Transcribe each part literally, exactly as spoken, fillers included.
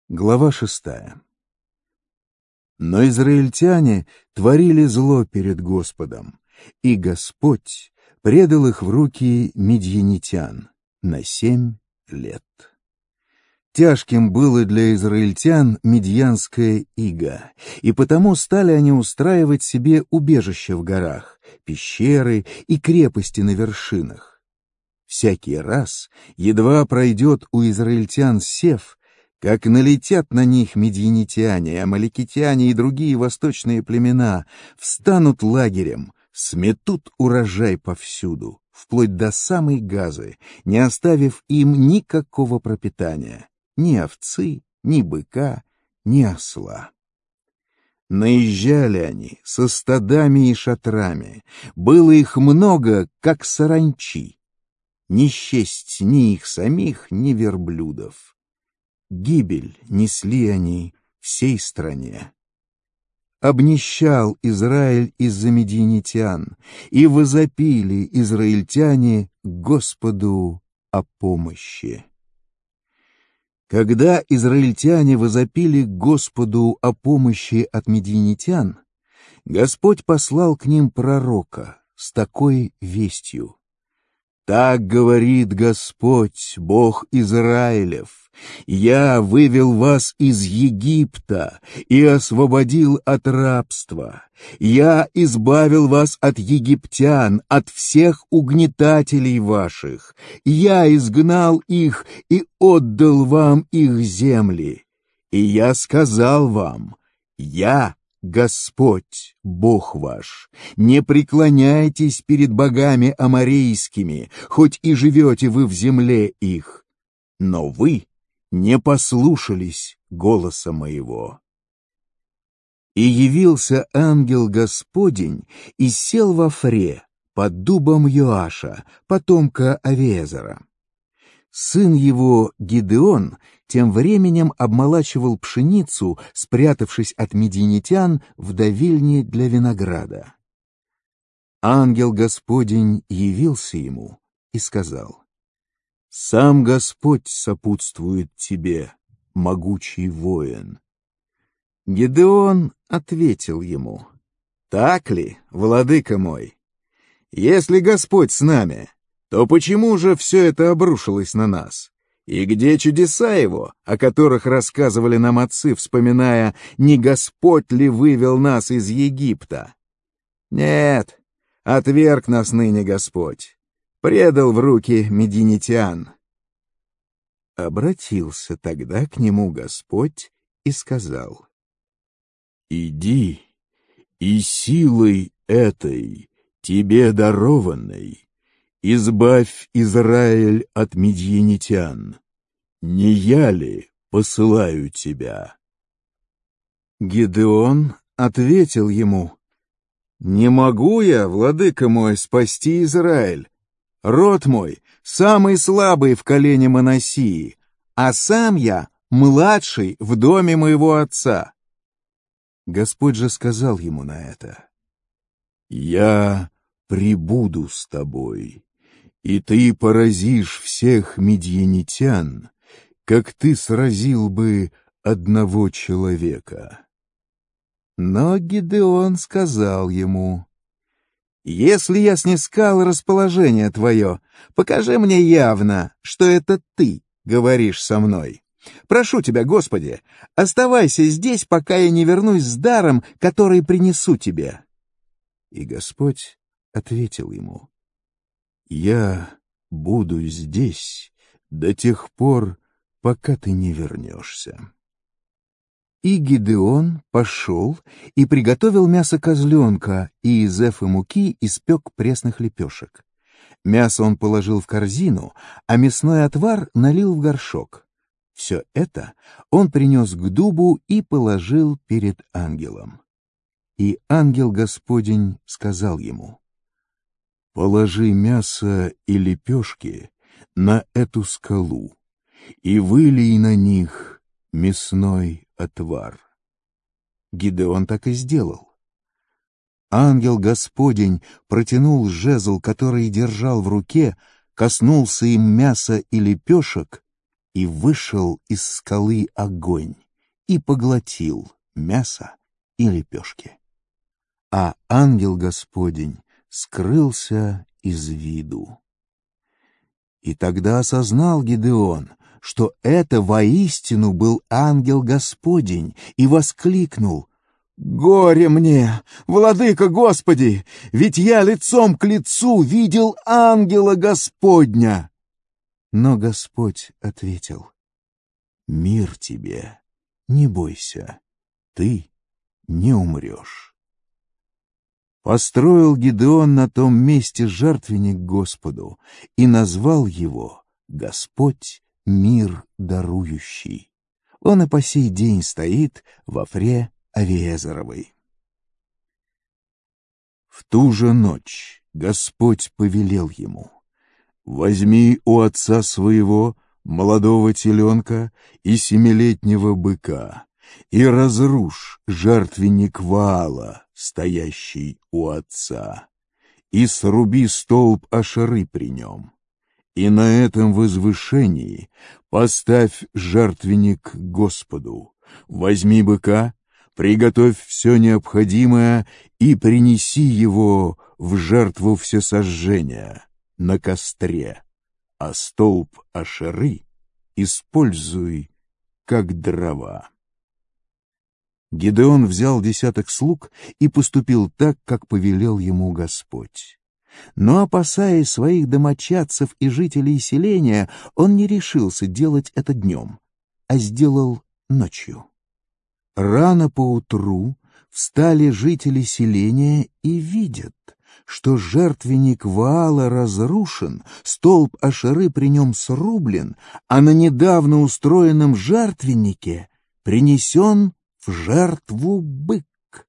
Глава шестая. Но израильтяне творили зло перед Господом, и Господь предал их в руки мидьянитян на семь лет. Тяжким было для израильтян мидьянское иго, и потому стали они устраивать себе убежища в горах, пещеры и крепости на вершинах. Всякий раз, едва пройдет у израильтян сев, как налетят на них мидьянитяне, амаликитяне и другие восточные племена, встанут лагерем, сметут урожай повсюду, вплоть до самой Газы, не оставив им никакого пропитания, ни овцы, ни быка, ни осла. Наезжали они со стадами и шатрами, было их много, как саранчи, не счесть ни их самих, ни верблюдов. Гибель несли они всей стране. Обнищал Израиль из-за мидьянитян, и возопили израильтяне Господу о помощи. Когда израильтяне возопили Господу о помощи от мидьянитян, Господь послал к ним пророка с такой вестью: «Так говорит Господь, Бог Израилев: Я вывел вас из Египта и освободил от рабства. Я избавил вас от египтян, от всех угнетателей ваших. Я изгнал их и отдал вам их земли. И я сказал вам: Я Господь, Бог ваш, не преклоняйтесь перед богами аморейскими, хоть и живете вы в земле их. Но вы не послушались голоса моего». И явился ангел Господень и сел во Фре под дубом Йоаша, потомка Авиезера. Сын его, Гидеон, тем временем обмолачивал пшеницу, спрятавшись от мидьянитян в давильне для винограда. Ангел Господень явился ему и сказал: «Сам Господь сопутствует тебе, могучий воин». Гидеон ответил ему: «Так ли, владыка мой? Если Господь с нами, то почему же все это обрушилось на нас? И где чудеса его, о которых рассказывали нам отцы, вспоминая, не Господь ли вывел нас из Египта? Нет, отверг нас ныне Господь, предал в руки мидьянитян». Обратился тогда к нему Господь и сказал: «Иди, и силой этой, тебе дарованной, избавь Израиль от мидьянитян. Не я ли посылаю тебя?» Гидеон ответил ему: «Не могу я, владыка мой, спасти Израиль. Род мой самый слабый в колене Манассии, а сам я младший в доме моего отца». Господь же сказал ему на это: «Я прибуду с тобой, и ты поразишь всех мидьянитян, как ты сразил бы одного человека». Но Гидеон сказал ему: «Если я снискал расположение твое, покажи мне явно, что это ты говоришь со мной. Прошу тебя, Господи, оставайся здесь, пока я не вернусь с даром, который принесу тебе». И Господь ответил ему: «Я буду здесь до тех пор, пока ты не вернешься». И Гидеон пошел и приготовил мясо козленка, и из эфы муки испек пресных лепешек. Мясо он положил в корзину, а мясной отвар налил в горшок. Все это он принес к дубу и положил перед ангелом. И ангел Господень сказал ему: «Положи мясо и лепешки на эту скалу и вылей на них мясной отвар». Гидеон так и сделал. Ангел Господень протянул жезл, который держал в руке, коснулся им мяса и лепешек, и вышел из скалы огонь и поглотил мясо и лепешки. А ангел Господень скрылся из виду. И тогда осознал Гидеон, что это воистину был ангел Господень, и воскликнул: «Горе мне, владыка Господи, ведь я лицом к лицу видел ангела Господня!» Но Господь ответил: «Мир тебе, не бойся, ты не умрешь». Построил Гидеон на том месте жертвенник Господу и назвал его «Господь мир дарующий». Он и по сей день стоит в Офре Авиезеровой. В ту же ночь Господь повелел ему: «Возьми у отца своего молодого теленка и семилетнего быка и разрушь жертвенник Ваала, стоящий у отца, и сруби столб Ашеры при нем. И на этом возвышении поставь жертвенник Господу. Возьми быка, приготовь все необходимое и принеси его в жертву всесожжения на костре, а столб Ашеры используй как дрова». Гидеон взял десяток слуг и поступил так, как повелел ему Господь. Но, опасаясь своих домочадцев и жителей селения, он не решился делать это днем, а сделал ночью. Рано поутру встали жители селения и видят, что жертвенник Ваала разрушен, столб Ашеры при нем срублен, а на недавно устроенном жертвеннике принесен в жертву бык.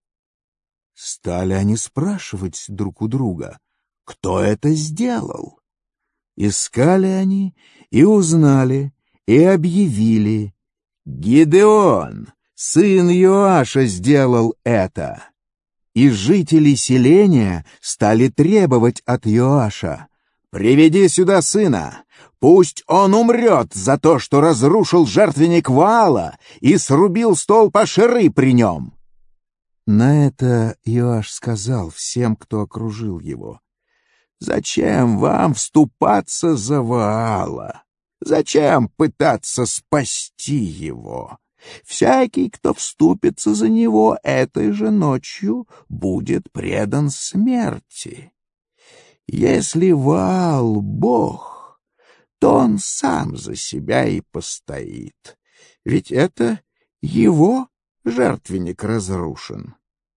Стали они спрашивать друг у друга, кто это сделал. Искали они и узнали, и объявили: «Гидеон, сын Йоаша, сделал это». И жители селения стали требовать от Йоаша: «Приведи сюда сына, пусть он умрет за то, что разрушил жертвенник Ваала и срубил столб Ашеры при нем». На это Йоаш сказал всем, кто окружил его: «Зачем вам вступаться за Ваала? Зачем пытаться спасти его? Всякий, кто вступится за него этой же ночью, будет предан смерти. Если Ваал — Бог, то он сам за себя и постоит, ведь это его жертвенник разрушен».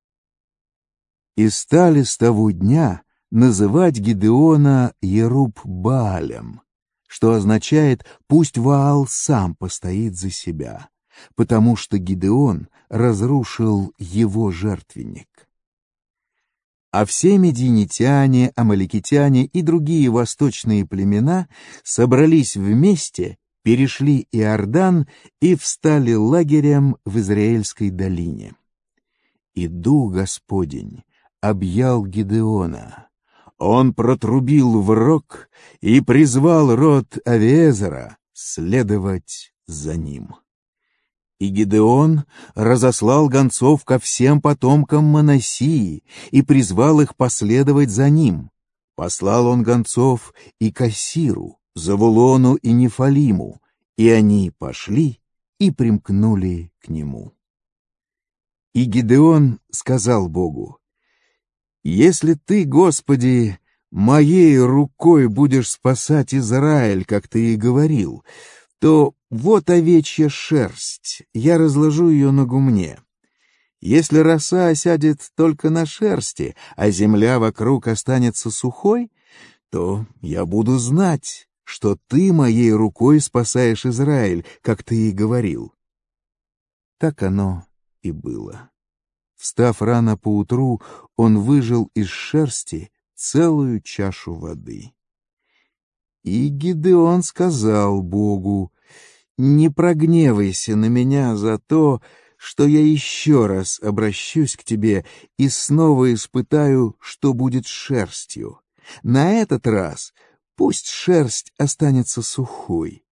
И стали с того дня называть Гидеона Еруб-Баалем, что означает «пусть Ваал сам постоит за себя», потому что Гидеон разрушил его жертвенник. А все медианитяне, амаликитяне и другие восточные племена собрались вместе, перешли Иордан и встали лагерем в Израильской долине. И Дух Господень объял Гидеона. Он протрубил в рог и призвал род Авиезера следовать за ним. И Гидеон разослал гонцов ко всем потомкам Манассии и призвал их последовать за ним. Послал он гонцов и к Ассиру, Завулону и Нефалиму, и они пошли и примкнули к нему. И Гидеон сказал Богу: «Если ты, Господи, моей рукой будешь спасать Израиль, как ты и говорил, то вот овечья шерсть, я разложу ее на гумне. Если роса осядет только на шерсти, а земля вокруг останется сухой, то я буду знать, что ты моей рукой спасаешь Израиль, как ты и говорил». Так оно и было. Встав рано поутру, он выжал из шерсти целую чашу воды. И Гидеон сказал Богу: «Не прогневайся на меня за то, что я еще раз обращусь к тебе и снова испытаю, что будет с шерстью. На этот раз пусть шерсть останется сухой,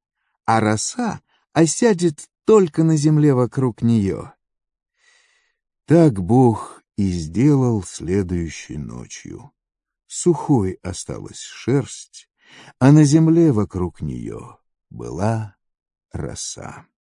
а роса осядет только на земле вокруг нее. Так Бог и сделал следующей ночью. Сухой осталась шерсть, а на земле вокруг нее была роса.